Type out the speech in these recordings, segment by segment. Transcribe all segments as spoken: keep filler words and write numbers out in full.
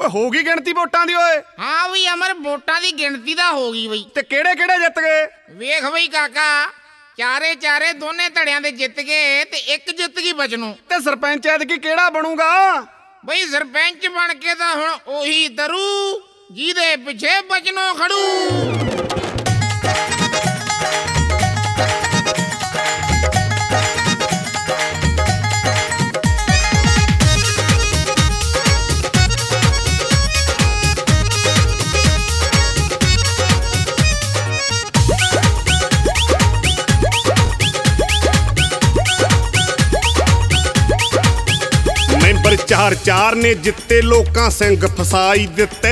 ਹੋ ਗਈ ਗਿਣਤੀ ਵੋਟਾਂ ਦੀ ਓਏ? ਹਾਂ ਬਈ ਅਮਰ, ਵੋਟਾਂ ਦੀ ਗਿਣਤੀ ਤਾਂ ਹੋ ਗਈ ਬਈ। ਤੇ ਕਿਹੜੇ ਕਿਹੜੇ ਜਿੱਤ ਗਏ? ਵੇਖ ਬਈ ਕਾਕਾ, ਚਾਰੇ ਚਾਰੇ ਦੋਨੇ ਧੜਿਆਂ ਦੇ ਜਿੱਤ ਗਏ ਤੇ ਇੱਕ ਜਿੱਤ ਗਈ ਬਚਨੋਂ। ਤੇ ਸਰਪੰਚ ਐਤਕੀ ਕਿਹੜਾ ਬਣੂਗਾ? ਬਈ ਸਰਪੰਚ ਬਣ ਕੇ ਤਾਂ ਹੁਣ ਉਹੀ ਦਰੂ ਜਿਹਦੇ ਪਿੱਛੇ ਬਚਨੋਂ ਖੜੂ। ਮੈਂਬਰ ਚਾਰ ਚਾਰ ਨੇ ਜਿੱਤੇ, ਲੋਕਾਂ ਸਿੰਘ ਫਸਾਈ ਦਿੱਤੇ।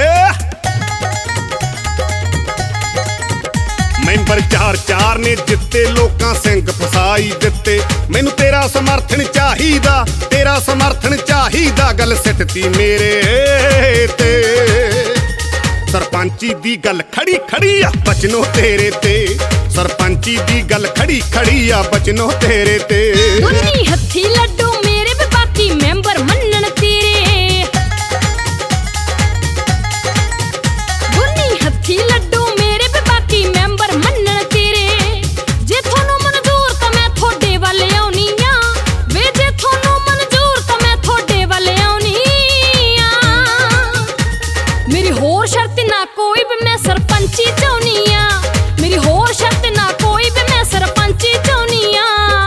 ਮੈਂਬਰ ਚਾਰ ਚਾਰ ਨੇ ਜਿੱਤੇ, ਲੋਕਾਂ ਸਿੰਘ ਫਸਾਈ ਦਿੱਤੇ। ਮੈਨੂੰ ਤੇਰਾ ਸਮਰਥਨ ਚਾਹੀਦਾ, ਤੇਰਾ ਸਮਰਥਨ ਚਾਹੀਦਾ, ਗੱਲ ਸਿੱਟਤੀ ਮੇਰੇ ਤੇ। ਸਰਪੰਚੀ ਦੀ ਗੱਲ ਖੜੀ ਖੜੀ ਆ ਬਚਨੋਂ ਤੇਰੇ ਤੇ। ਸਰਪੰਚੀ ਦੀ ਗੱਲ ਖੜੀ ਖੜੀ ਆ ਬਚਨੋਂ ਤੇਰੇ ਤੇ। ਦੋਨੀ ਹੱਥੀ ਲੱਡੂ ਮੇਰੇ ਵੀ ਬਾਕੀ ਮੈਂਬਰ ਮੰਨਣ ਤੇਰੇ। ਦੋਨੀ ਹੱਥੀ ਲੱਡੂ ਮੇਰੇ ਵੀ ਬਾਕੀ ਮੈਂਬਰ ਮੰਨਣ ਤੇਰੇ। ਜੇ ਤੁਹਾਨੂੰ ਮਨਜ਼ੂਰ ਤਾਂ ਮੈਂ ਤੁਹਾਡੇ ਵੱਲ ਆਉਣੀ ਆ ਵੇ, ਜੇ ਤੁਹਾਨੂੰ ਮਨਜ਼ੂਰ ਤਾਂ ਮੈਂ ਤੁਹਾਡੇ ਵੱਲ ਆਉਣੀ ਆ। ਮੇਰੀ ਹੋਰ ਸ਼ਰਤ ਨਾ ਕੋਈ ਵੀ, ਮੈਂ ਸਰਪੰਚੀ ਚਾਹੁੰਦੀ ਆ। ਮੇਰੀ ਹੋਰ ਸ਼ਰਤ ਨਾ ਕੋਈ ਵੀ, ਮੈਂ ਸਰਪੰਚੀ ਚਾਹੁੰਦੀ ਆ।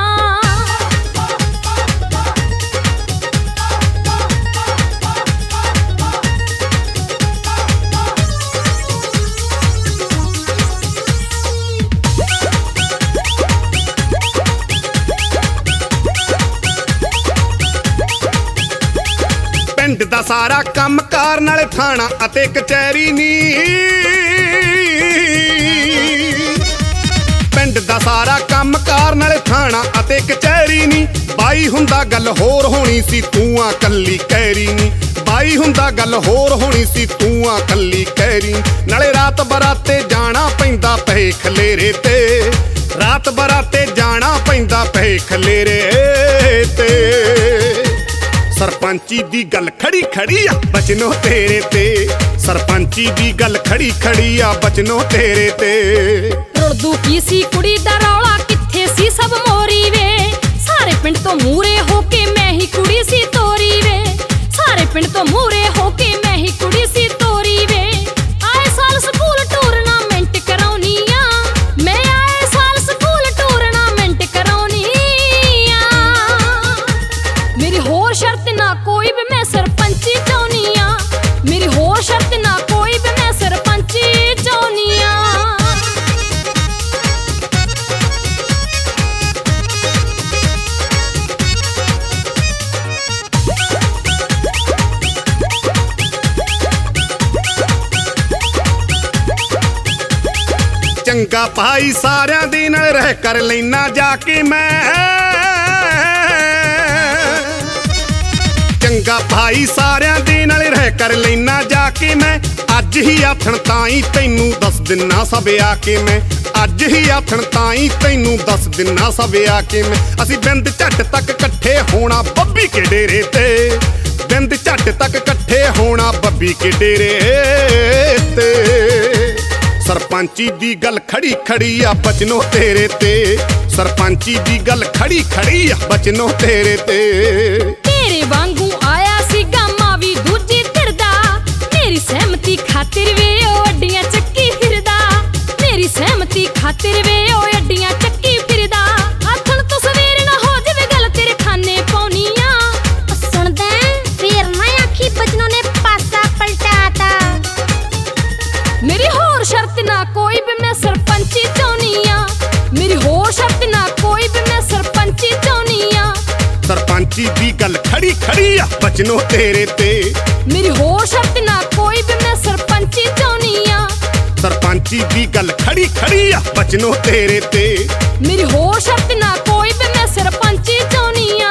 ਪਿੰਡ ਦਾ ਸਾਰਾ ਕੰਮ ਕਾਰ ਨਾਲੇ ਥਾਣਾ ਅਤੇ ਕਚਹਿਰੀ ਨੀ। ਪਿੰਡ ਦਾ ਸਾਰਾ ਕੰਮ ਕਾਰ ਨਾਲੇ ਥਾਣਾ ਅਤੇ ਕਚਹਿਰੀ ਨੀ। ਬਾਈ ਹੁੰਦਾ ਗੱਲ ਹੋਰ ਹੋਣੀ ਸੀ, ਤੂੰ ਆ ਕੱਲੀ ਕਹਿਰੀ ਨੀ। ਬਾਈ ਹੁੰਦਾ ਗੱਲ ਹੋਰ ਹੋਣੀ ਸੀ, ਤੂੰ ਆ ਕੱਲੀ ਕਹਿਰੀ। ਨਾਲੇ ਰਾਤ ਬਰਾਤੇ ਜਾਣਾ ਪੈਂਦਾ ਪਏ ਖਲੇਰੇ ਤੇ। ਰਾਤ ਬਰਾਤੇ ਜਾਣਾ ਪੈਂਦਾ ਪਏ ਖਲੇਰੇ ਤੇ। ਸਰਪੰਚੀ ਦੀ ਗੱਲ ਖੜੀ ਖੜੀ ਆ ਬਚਨੋਂ ਤੇਰੇ ਤੇ। ਸਰਪੰਚੀ ਦੀ ਗੱਲ ਖੜੀ ਖੜੀ ਆ ਬਚਨੋਂ ਤੇਰੇ ਤੇ। ਰੁਲਦੂ ਕੀ ਸੀ ਕੁੜੀ ਦਾ ਰੌਲਾ, ਕਿੱਥੇ ਸੀ ਸਭ ਮੋਰੀ ਵੇ। ਸਾਰੇ ਪਿੰਡ ਤੋਂ ਮੂਰੇ ਹੋ ਕੇ ਮੈਂ ਹੀ ਕੁੜੀ ਸੀ ਤੋਰੀ ਵੇ। ਸਾਰੇ ਪਿੰਡ ਤੋਂ ਮੂਰੇ ਹੋ ਕੇ ਮੈਂ ਹੀ ਕੁੜੀ ਸੀ ਤੋਰੀ ਵੇ। ਆਏ ਸਾਲ ਸਕੂਲ ਟੂਰਨਾਮੈਂਟ ਕਰਾਉਣੀ ਆ ਮੈਂ। ਆਏ ਸਾਲ ਸਕੂਲ ਟੂਰਨਾਮੈਂਟ ਕਰਾਉਣੀ ਆ। ਮੇਰੀ ਹੋਰ ਸ਼ਰਤ ਨਾ ਕੋਈ ਵੀ, ਮੈਂ ਸਰਪੰਚੀ ਚਾਹੁੰਦੀ ਆ। ਮੇਰੀ ਹੋਰ ਸ਼ਰਤ ਨਾ ਕੋਈ ਵੀ, ਮੈਂ ਸਰਪੰਚੀ ਚਾਹੁੰਦੀ ਆ। ਚੰਗਾ ਭਾਈ ਸਾਰਿਆਂ ਦੇ ਨਾਲ ਰਹਿ ਕਰ ਲੈਣਾ ਜਾ ਕੇ ਮੈਂ। ਚੰਗਾ ਭਾਈ ਸਾਰਿਆਂ ਦੇ ਨਾਲ ਰਹਿ ਕਰ ਲੈਣਾ ਜਾ ਕੇ ਮੈਂ। ਅੱਜ ਹੀ ਆਥਣ ਤਾਈ ਤੈਨੂੰ ਦੱਸ ਦਿਨਾ ਸਭ ਆ ਕੇ ਮੈਂ। ਅੱਜ ਹੀ ਆਥਣ ਤਾਈ ਤੈਨੂੰ ਦੱਸ ਦਿਨਾ ਸਭ ਆ ਕੇ ਮੈਂ। ਅਸੀਂ ਬਿੰਦ ਝੱਟ ਤੱਕ ਇਕੱਠੇ ਹੋਣਾ ਬੱਬੀ ਕੇ ਡੇਰੇ ਤੇ। ਬਿੰਦ ਝੱਟ ਤੱਕ ਇਕੱਠੇ ਹੋਣਾ ਬੱਬੀ ਕੇ ਡੇਰੇ ਤੇ। ਸਰਪੰਚੀ ਦੀ ਗੱਲ ਖੜੀ ਖੜੀ ਆ ਬਚਨੋਂ ਤੇਰੇ ਤੇ। ਸਰਪੰਚੀ ਦੀ ਗੱਲ ਖੜੀ ਖੜੀ ਆ ਬਚਨੋਂ ਤੇਰੇ ਤੇ। ਤੇਰੇ ਵਾਂਗੂ ਆਇਆ ਸੀ ਗਾਮਾ ਵੀ ਦੂਜੀ ਧਿਰ ਦਾ। ਮੇਰੀ ਸਹਿਮਤੀ ਖਾਤਰ ਵੇ ਉਹ ਅੱਡੀਆਂ ਚੱਕੀ ਫਿਰਦਾ। ਮੇਰੀ ਸਹਿਮਤੀ ਖਾਤਰ ਵੇ ਉਹ ਅੱਡੀਆਂ ਚੱਕੀ ਫਿਰਦਾ। ਆਥਣ ਤੋਂ ਸਵੇਰ ਨਾ ਹੋ ਜਾਵੇ ਗੱਲ ਤੇਰੇ ਖਾਨੇ ਪਾਉਣੀ ਆ। ਸੁਣਦਾ ਫੇਰ ਨਾ ਆਖੀ ਬਚਨੋਂ ਨੇ ਪਾਸਾ ਪਲਟਾਤਾ। ਮੇਰੀ ਹੋਰ ਸ਼ਰਤ ਨਾ ਕੋਈ ਵੀ, ਮੈਂ ਸਰਪੰਚੀ ਚਾਹੁੰਦੀ ਆ। ਮੇਰੀ ਹੋਰ ਸ਼ਰਤ ਨਾ ਕੋਈ ਵੀ, ਮੈਂ ਸਰਪੰਚੀ ਚਾਹੁੰਦੀ ਆ। ਸਰਪੰਚੀ ਦੀ ਗੱਲ ਖੜੀ ਖੜੀ ਆ ਬਚਨੋਂ ਤੇਰੇ ਤੇ। ਮੇਰੀ ਹੋਰ ਸ਼ਰਤ ਨਾ ਕੋਈ ਵੀ, ਮੈਂ ਸਰਪੰਚੀ ਚਾਹੁੰਦੀ ਆ। ਸਰਪੰਚੀ ਦੀ ਗੱਲ ਖੜੀ ਖੜੀ ਆ ਬਚਨੋਂ ਤੇਰੇ ਤੇ। ਮੇਰੀ ਹੋਰ ਸ਼ਰਤ ਨਾ ਕੋਈ ਵੀ, ਮੈਂ ਸਰਪੰਚੀ ਚਾਹੁੰਦੀ ਆ।